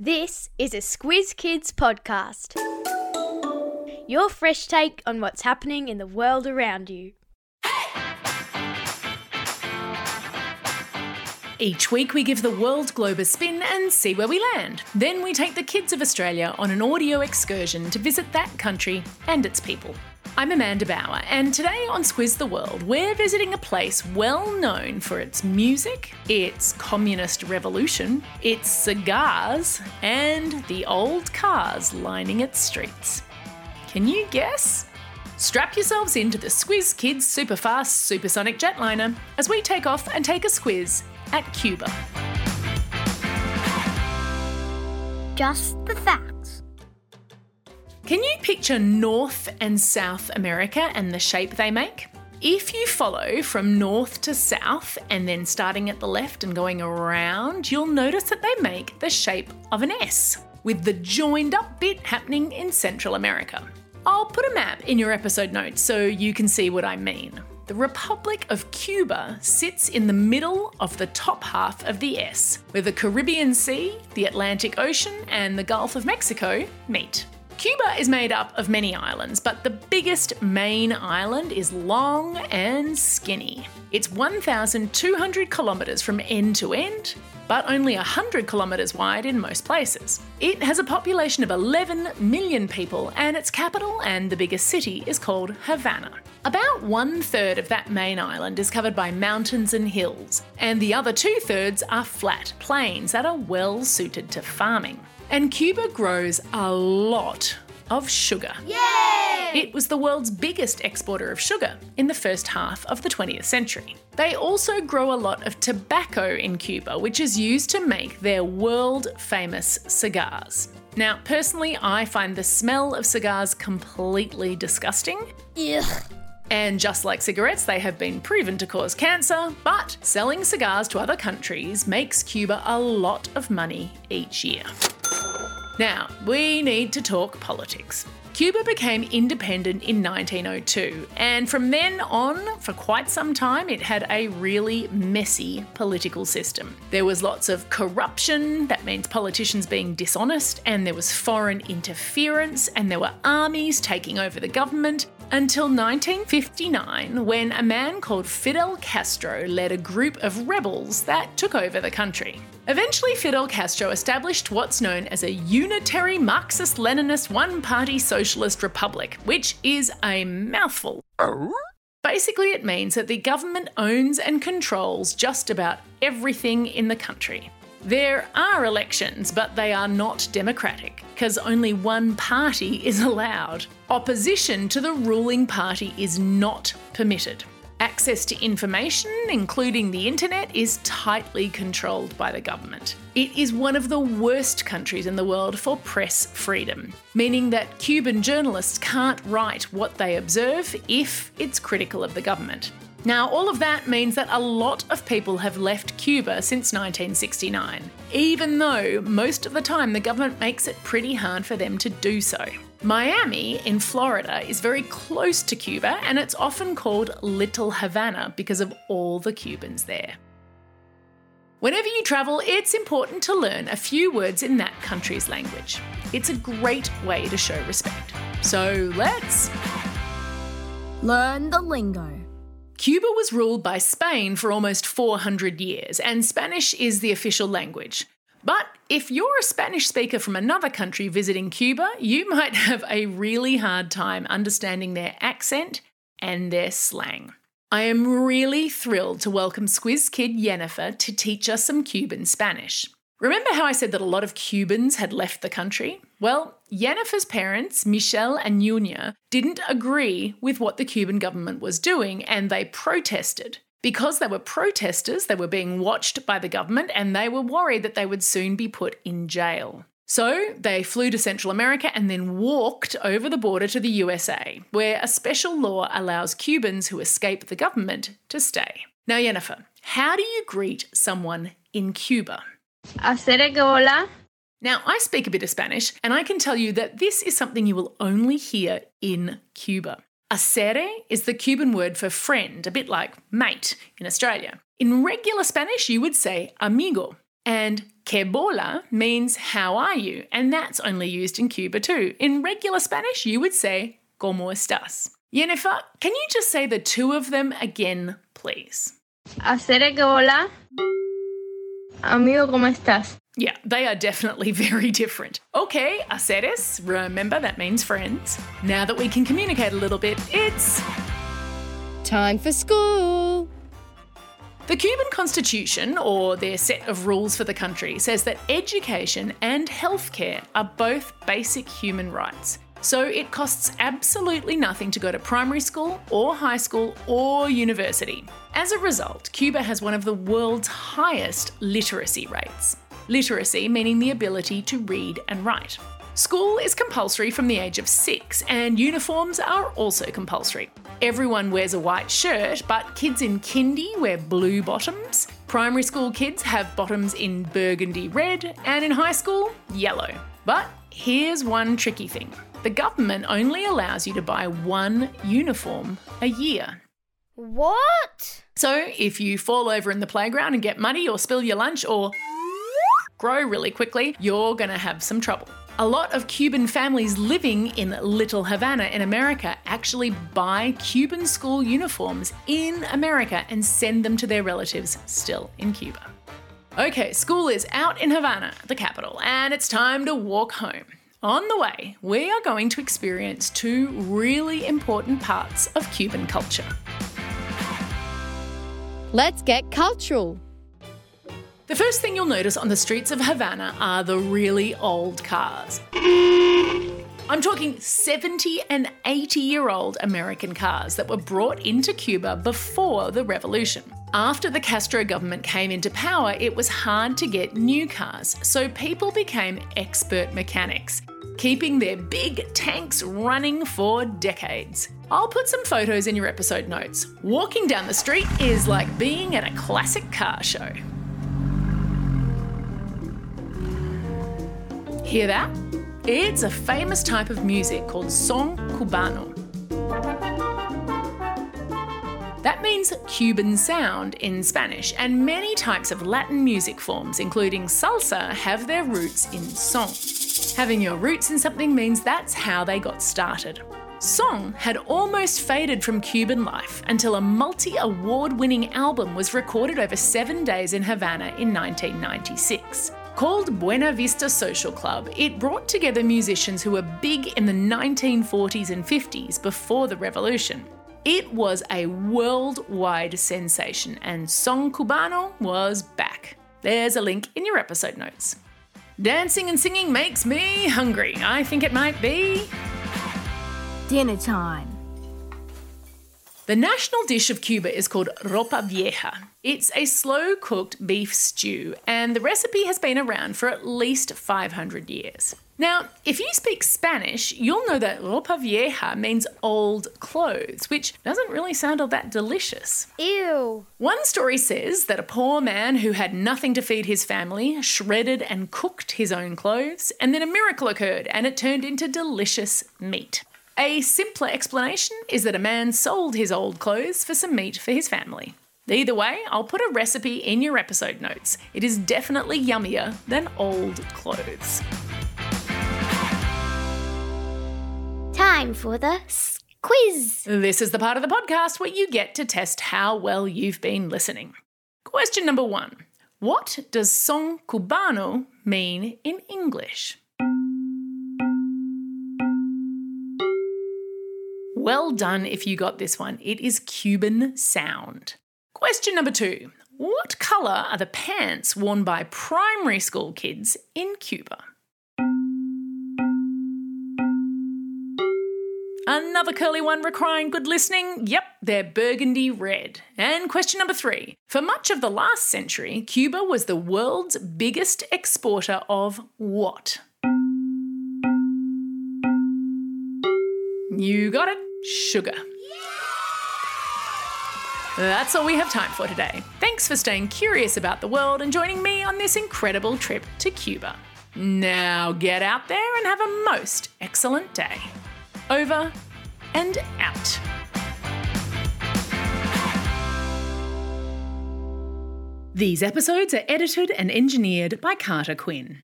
This is a Squiz Kids podcast. Your fresh take on what's happening in the world around you. Each week we give the world globe a spin and see where we land. Then we take the kids of Australia on an audio excursion to visit that country and its people. I'm Amanda Bauer, and today on Squiz the World, we're visiting a place well known for its music, its communist revolution, its cigars, and the old cars lining its streets. Can you guess? Strap yourselves into the Squiz Kids Superfast Supersonic Jetliner as we take off and take a squiz at Cuba. Just the facts. Can you picture North and South America and the shape they make? If you follow from north to south and then starting at the left and going around, you'll notice that they make the shape of an S, with the joined up bit happening in Central America. I'll put a map in your episode notes so you can see what I mean. The Republic of Cuba sits in the middle of the top half of the S, where the Caribbean Sea, the Atlantic Ocean, and the Gulf of Mexico meet. Cuba is made up of many islands, but the biggest main island is long and skinny. It's 1,200 kilometres from end to end, but only 100 kilometres wide in most places. It has a population of 11 million people, and its capital and the biggest city is called Havana. About 1/3 of that main island is covered by mountains and hills, and the other 2/3 are flat plains that are well suited to farming. And Cuba grows a lot of sugar. Yay! It was the world's biggest exporter of sugar in the first half of the 20th century. They also grow a lot of tobacco in Cuba, which is used to make their world-famous cigars. Now, personally, I find the smell of cigars completely disgusting. Ugh. And just like cigarettes, they have been proven to cause cancer, but selling cigars to other countries makes Cuba a lot of money each year. Now, we need to talk politics. Cuba became independent in 1902, and from then on, for quite some time, it had a really messy political system. There was lots of corruption, that means politicians being dishonest, and there was foreign interference, and there were armies taking over the government, until 1959, when a man called Fidel Castro led a group of rebels that took over the country. Eventually, Fidel Castro established what's known as a unitary Marxist-Leninist one-party socialist republic, which is a mouthful. Basically, it means that the government owns and controls just about everything in the country. There are elections, but they are not democratic, because only one party is allowed. Opposition to the ruling party is not permitted. Access to information, including the internet, is tightly controlled by the government. It is one of the worst countries in the world for press freedom, meaning that Cuban journalists can't write what they observe if it's critical of the government. Now, all of that means that a lot of people have left Cuba since 1969, even though most of the time the government makes it pretty hard for them to do so. Miami in Florida is very close to Cuba, and it's often called Little Havana because of all the Cubans there. Whenever you travel, it's important to learn a few words in that country's language. It's a great way to show respect. So let's learn the lingo. Cuba was ruled by Spain for almost 400 years, and Spanish is the official language. But if you're a Spanish speaker from another country visiting Cuba, you might have a really hard time understanding their accent and their slang. I am really thrilled to welcome Squiz Kid Yennefer to teach us some Cuban Spanish. Remember how I said that a lot of Cubans had left the country? Well, Yennefer's parents, Michelle and Nunia, didn't agree with what the Cuban government was doing, and they protested. Because they were protesters, they were being watched by the government, and they were worried that they would soon be put in jail. So they flew to Central America and then walked over the border to the USA, where a special law allows Cubans who escape the government to stay. Now, Yennefer, how do you greet someone in Cuba? Hacer que hola. Now, I speak a bit of Spanish, and I can tell you that this is something you will only hear in Cuba. Acere is the Cuban word for friend, a bit like mate in Australia. In regular Spanish, you would say amigo. And Que bola means how are you? And that's only used in Cuba too. In regular Spanish, you would say ¿Cómo estás? Jennifer, can you just say the two of them again, please? Hacer que hola. Amigo, ¿cómo estás? Yeah, they are definitely very different. Okay, haceres, remember that means friends. Now that we can communicate a little bit, it's time for school. The Cuban Constitution, or their set of rules for the country, says that education and healthcare are both basic human rights. So it costs absolutely nothing to go to primary school or high school or university. As a result, Cuba has one of the world's highest literacy rates. Literacy meaning the ability to read and write. School is compulsory from the age of 6 and uniforms are also compulsory. Everyone wears a white shirt, but kids in kindy wear blue bottoms. Primary school kids have bottoms in burgundy red and in high school, yellow. But here's one tricky thing. The government only allows you to buy one uniform a year. What? So if you fall over in the playground and get muddy or spill your lunch or grow really quickly, you're going to have some trouble. A lot of Cuban families living in Little Havana in America actually buy Cuban school uniforms in America and send them to their relatives still in Cuba. Okay, school is out in Havana, the capital, and it's time to walk home. On the way, we are going to experience two really important parts of Cuban culture. Let's get cultural. The first thing you'll notice on the streets of Havana are the really old cars. I'm talking 70 and 80-year-old American cars that were brought into Cuba before the revolution. After the Castro government came into power, it was hard to get new cars, so people became expert mechanics, keeping their big tanks running for decades. I'll put some photos in your episode notes. Walking down the street is like being at a classic car show. Hear that? It's a famous type of music called son cubano. That means Cuban sound in Spanish, and many types of Latin music forms, including salsa, have their roots in son. Having your roots in something means that's how they got started. Son had almost faded from Cuban life until a multi-award-winning album was recorded over 7 days in Havana in 1996. Called Buena Vista Social Club, it brought together musicians who were big in the 1940s and 50s before the revolution. It was a worldwide sensation, and Son Cubano was back. There's a link in your episode notes. Dancing and singing makes me hungry. I think it might be dinner time. The national dish of Cuba is called ropa vieja. It's a slow-cooked beef stew, and the recipe has been around for at least 500 years. Now, if you speak Spanish, you'll know that ropa vieja means old clothes, which doesn't really sound all that delicious. Ew. One story says that a poor man who had nothing to feed his family shredded and cooked his own clothes, and then a miracle occurred and it turned into delicious meat. A simpler explanation is that a man sold his old clothes for some meat for his family. Either way, I'll put a recipe in your episode notes. It is definitely yummier than old clothes. Time for the quiz. This is the part of the podcast where you get to test how well you've been listening. Question number 1. What does son cubano mean in English? Well done if you got this one. It is Cuban sound. Question number 2. What colour are the pants worn by primary school kids in Cuba? Another curly one requiring good listening? Yep, they're burgundy red. And question number 3. For much of the last century, Cuba was the world's biggest exporter of what? You got it. Sugar. That's all we have time for today. Thanks for staying curious about the world and joining me on this incredible trip to Cuba. Now get out there and have a most excellent day. Over and out. These episodes are edited and engineered by Carter Quinn.